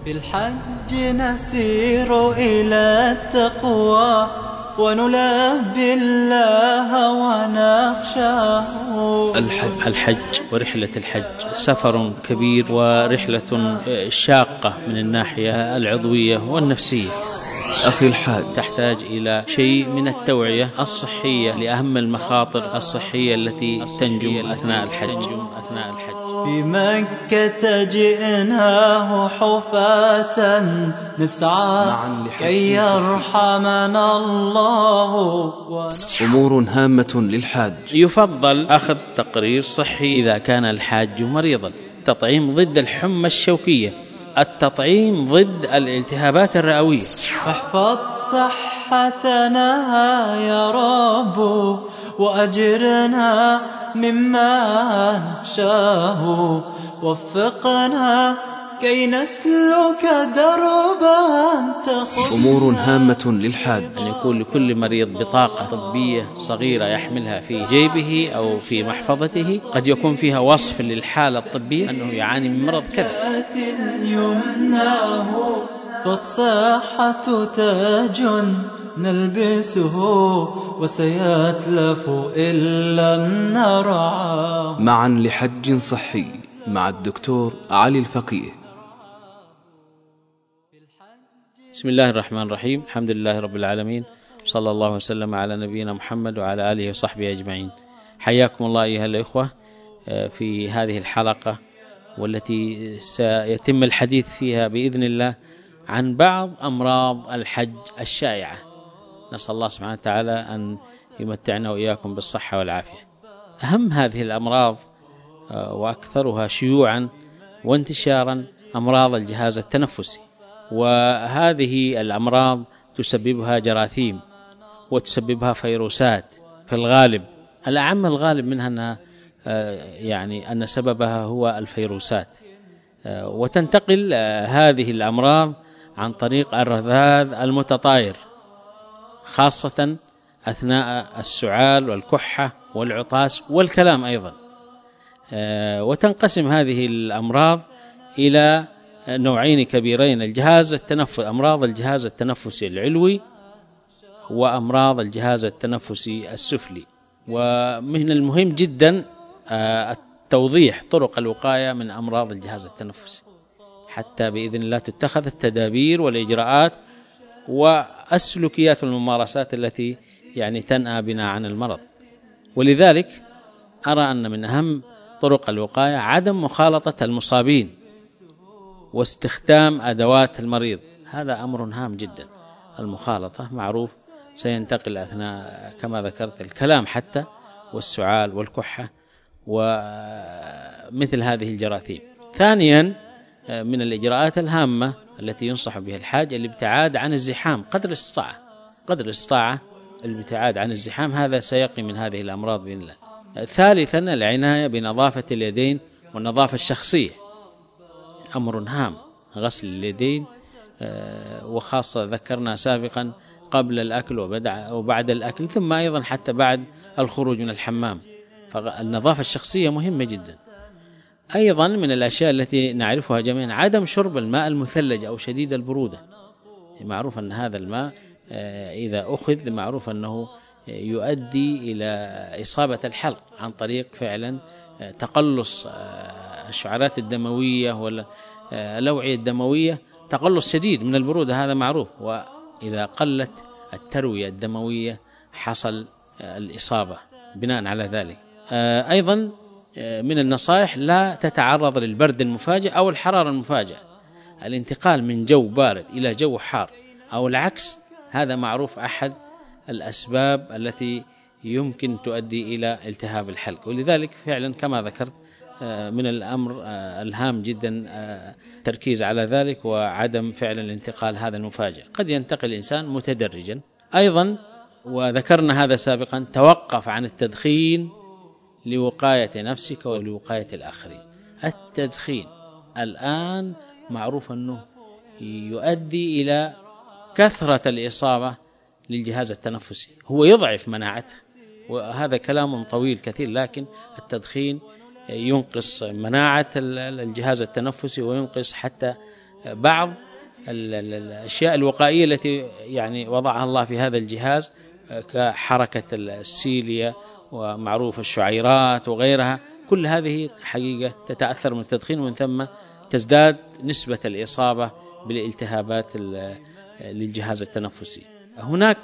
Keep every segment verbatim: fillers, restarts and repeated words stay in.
في الحج نسير إلى التقوى ونلبي الله ونخشاه. الحج, الحج ورحلة الحج سفر كبير ورحلة شاقة من الناحية العضوية والنفسية. أخي الحاج، تحتاج إلى شيء من التوعية الصحية لأهم المخاطر الصحية التي تنجم أثناء الحج. في مكة جئناه حفاة نسعى كي يرحمنا الله. أمور هامة للحاج. يفضل أخذ تقرير صحي إذا كان الحاج مريضا. التطعيم ضد الحمى الشوكية، التطعيم ضد الالتهابات الرئوية. احفظ صحتنا يا رب وأجرنا مما نخشاه، وفقنا كي نسلك دربا تخطى. أمور هامة للحاج. أن يكون لكل مريض بطاقة طبية صغيرة يحملها في جيبه أو في محفظته، قد يكون فيها وصف للحالة الطبية أنه يعاني من مرض كذا. يمناه فالصحة تاج نلبسه وسيتلف إن لم نرعاه. معا لحج صحي مع الدكتور علي الفقيه. بسم الله الرحمن الرحيم، الحمد لله رب العالمين، صلى الله وسلم على نبينا محمد وعلى آله وصحبه أجمعين. حياكم الله أيها الإخوة في هذه الحلقة، والتي سيتم الحديث فيها بإذن الله عن بعض أمراض الحج الشائعة. نسأل الله سبحانه وتعالى أن يمتعنا وإياكم بالصحة والعافية. أهم هذه الأمراض وأكثرها شيوعا وانتشارا أمراض الجهاز التنفسي، وهذه الأمراض تسببها جراثيم وتسببها فيروسات في الغالب. الأعم الغالب منها أنها يعني أن سببها هو الفيروسات، وتنتقل هذه الأمراض عن طريق الرذاذ المتطاير، خاصة أثناء السعال والكحة والعطاس والكلام أيضا. وتنقسم هذه الأمراض إلى نوعين كبيرين: الجهاز التنفس، أمراض الجهاز التنفسي العلوي، وأمراض الجهاز التنفسي السفلي. ومن المهم جدا توضيح طرق الوقاية من أمراض الجهاز التنفسي، حتى بإذن الله تتخذ التدابير والإجراءات والسلوكيات والممارسات التي يعني تنأى بنا عن المرض. ولذلك أرى أن من أهم طرق الوقاية عدم مخالطة المصابين واستخدام أدوات المريض. هذا أمر هام جدا. المخالطة معروف سينتقل أثناء كما ذكرت الكلام حتى والسعال والكحة ومثل هذه الجراثيم. ثانيا من الإجراءات الهامة التي ينصح بها الحاج الابتعاد عن الزحام قدر الاستطاعة. قدر الاستطاعة الابتعاد عن الزحام، هذا سيقي من هذه الأمراض بإذن الله. ثالثا العناية بنظافة اليدين والنظافة الشخصية، أمر هام. غسل اليدين، وخاصة ذكرنا سابقا قبل الأكل وبعد الأكل، ثم أيضا حتى بعد الخروج من الحمام، فالنظافة الشخصية مهمة جدا. أيضا من الأشياء التي نعرفها جميعا عدم شرب الماء المثلج أو شديد البرودة. معروف أن هذا الماء إذا أخذ معروف أنه يؤدي إلى إصابة الحلق عن طريق فعلا تقلص الشعيرات الدموية والأوعية الدموية، تقلص شديد من البرودة، هذا معروف. وإذا قلت التروية الدموية حصل الإصابة بناء على ذلك. أيضا من النصائح لا تتعرض للبرد المفاجئ أو الحرارة المفاجئة. الانتقال من جو بارد إلى جو حار أو العكس، هذا معروف أحد الأسباب التي يمكن تؤدي إلى التهاب الحلق. ولذلك فعلا كما ذكرت من الأمر الهام جدا تركيز على ذلك، وعدم فعلا الانتقال هذا المفاجئ. قد ينتقل الإنسان متدرجا. أيضا وذكرنا هذا سابقا، توقف عن التدخين لوقاية نفسك ولوقاية الآخرين. التدخين الآن معروف أنه يؤدي إلى كثرة الإصابة للجهاز التنفسي، هو يضعف مناعته، وهذا كلام طويل كثير، لكن التدخين ينقص مناعة الجهاز التنفسي وينقص حتى بعض الأشياء الوقائية التي يعني وضعها الله في هذا الجهاز كحركة السيليا ومعروف الشعيرات وغيرها، كل هذه حقيقة تتأثر من التدخين، ومن ثم تزداد نسبة الإصابة بالالتهابات للجهاز التنفسي. هناك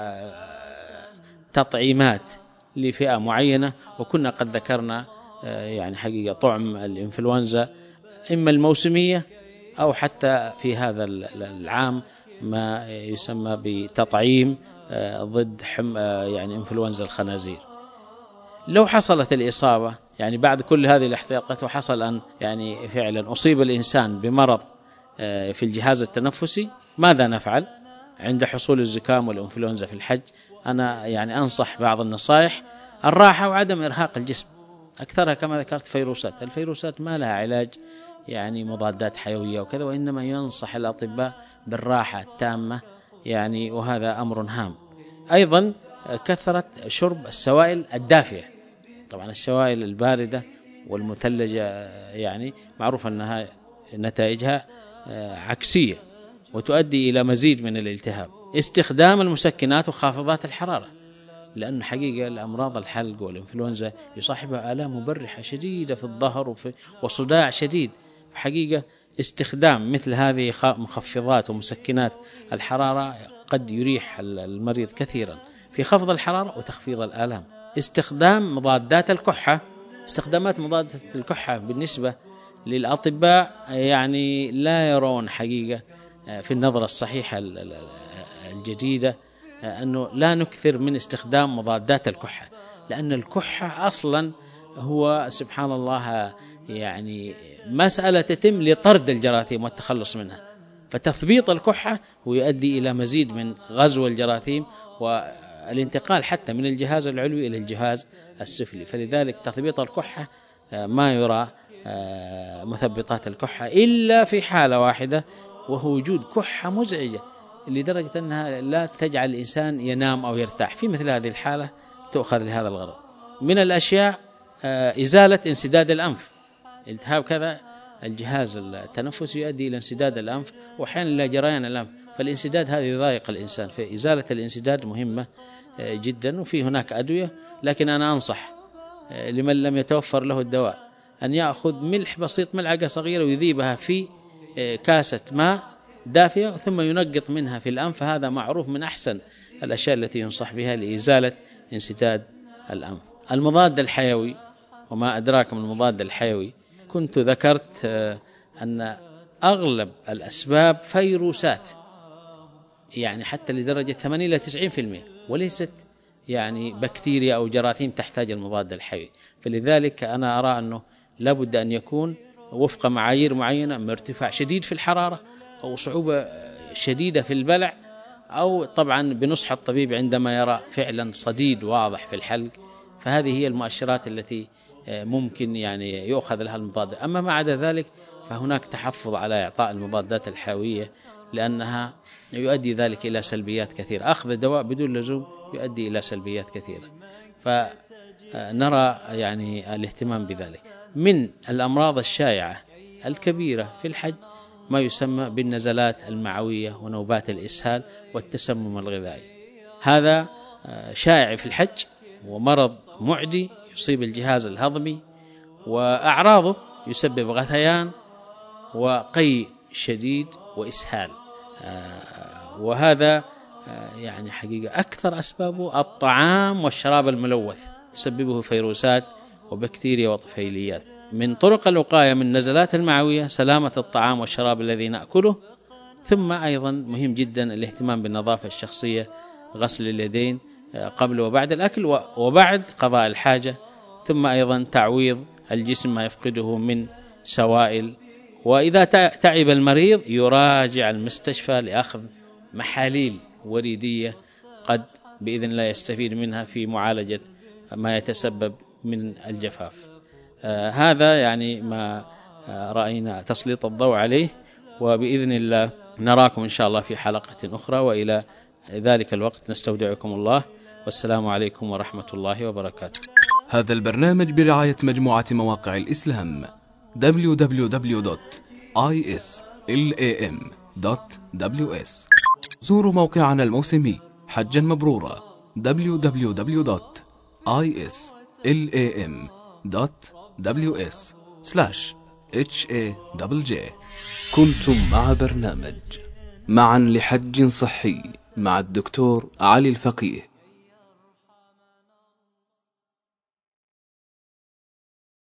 تطعيمات لفئة معينة، وكنا قد ذكرنا يعني حقيقة طعم الإنفلونزا إما الموسمية أو حتى في هذا العام ما يسمى بتطعيم ضد حم يعني إنفلونزا الخنازير. لو حصلت الإصابة يعني بعد كل هذه الاحتياطات وحصل أن يعني فعلا أصيب الإنسان بمرض في الجهاز التنفسي، ماذا نفعل عند حصول الزكام والإنفلونزا في الحج؟ أنا يعني أنصح بعض النصائح: الراحة وعدم إرهاق الجسم، أكثرها كما ذكرت فيروسات. الفيروسات ما لها علاج يعني مضادات حيوية وكذا، وإنما ينصح الأطباء بالراحة التامة يعني، وهذا أمر هام. أيضا كثرة شرب السوائل الدافئة. طبعا السوائل الباردة والمثلجة يعني معروف أنها نتائجها عكسية وتؤدي إلى مزيد من الالتهاب. استخدام المسكنات وخافضات الحرارة، لأن حقيقة الأمراض الحلق والإنفلونزا يصاحبها آلام مبرحة شديدة في الظهر وصداع شديد. حقيقة استخدام مثل هذه مخفضات ومسكنات الحرارة قد يريح المريض كثيرا في خفض الحرارة وتخفيض الآلام. استخدام مضادات الكحة. استخدامات مضادات الكحة بالنسبة للأطباء يعني لا يرون حقيقة في النظرة الصحيحة الجديدة أنه لا نكثر من استخدام مضادات الكحة، لأن الكحة أصلا هو سبحان الله يعني مسألة تتم لطرد الجراثيم والتخلص منها، فتثبيط الكحة هو يؤدي إلى مزيد من غزو الجراثيم والانتقال حتى من الجهاز العلوي إلى الجهاز السفلي. فلذلك تثبيط الكحة ما يرى مثبطات الكحة إلا في حالة واحدة، وهو وجود كحة مزعجة لدرجة أنها لا تجعل الإنسان ينام أو يرتاح. في مثل هذه الحالة تؤخذ لهذا الغرض. من الأشياء إزالة انسداد الأنف. التهاب كذا الجهاز التنفسي يؤدي إلى انسداد الأنف وأحيانا إلى جريان الأنف، فالانسداد هذا يضايق الإنسان، فإزالة الانسداد مهمة جدا. وفي هناك أدوية، لكن أنا أنصح لمن لم يتوفر له الدواء أن يأخذ ملح بسيط، ملعقة صغيرة، ويذيبها في كاسة ماء دافئة ثم ينقط منها في الأنف. هذا معروف من أحسن الأشياء التي ينصح بها لإزالة انسداد الأنف. المضاد الحيوي، وما أدراك من المضاد الحيوي، كنت ذكرت أن أغلب الأسباب فيروسات، يعني حتى لدرجة ثمانين إلى تسعين بالمئة، وليست يعني بكتيريا أو جراثيم تحتاج المضاد الحيوي. فلذلك أنا أرى أنه لابد أن يكون وفق معايير معينة، من ارتفاع شديد في الحرارة أو صعوبة شديدة في البلع، أو طبعا بنصح الطبيب عندما يرى فعلا صديد واضح في الحلق. فهذه هي المؤشرات التي ممكن يعني يؤخذ لها المضاد. أما ما عدا ذلك فهناك تحفظ على إعطاء المضادات الحيوية، لأنها يؤدي ذلك إلى سلبيات كثيرة. أخذ الدواء بدون لزوم يؤدي إلى سلبيات كثيرة، فنرى يعني الاهتمام بذلك. من الأمراض الشائعة الكبيرة في الحج ما يسمى بالنزلات المعوية ونوبات الإسهال والتسمم الغذائي. هذا شائع في الحج ومرض معدي يصيب الجهاز الهضمي، وأعراضه يسبب غثيان وقيء شديد وإسهال. وهذا يعني حقيقة أكثر أسبابه الطعام والشراب الملوث، تسببه فيروسات وبكتيريا وطفيليات. من طرق الوقاية من النزلات المعوية سلامة الطعام والشراب الذي نأكله، ثم أيضا مهم جدا الاهتمام بالنظافة الشخصية، غسل اليدين قبل وبعد الأكل وبعد قضاء الحاجة، ثم أيضا تعويض الجسم ما يفقده من سوائل. وإذا تعب المريض يراجع المستشفى لأخذ محاليل وريدية قد بإذن الله يستفيد منها في معالجة ما يتسبب من الجفاف. آه هذا يعني ما آه رأينا تسليط الضوء عليه، وبإذن الله نراكم إن شاء الله في حلقة أخرى، وإلى ذلك الوقت نستودعكم الله، والسلام عليكم ورحمة الله وبركاته. هذا البرنامج برعاية مجموعة مواقع الإسلام دبليو دبليو دبليو دوت آي إس إل إيه إم دوت دبليو إس. زوروا موقعنا الموسمي حجا مبرورا دبليو دبليو دبليو دوت آي إس إل إيه إم دوت دبليو إس سلاش إتش إيه جي جي. كنتم مع برنامج معا لحج صحي مع الدكتور علي الفقيه.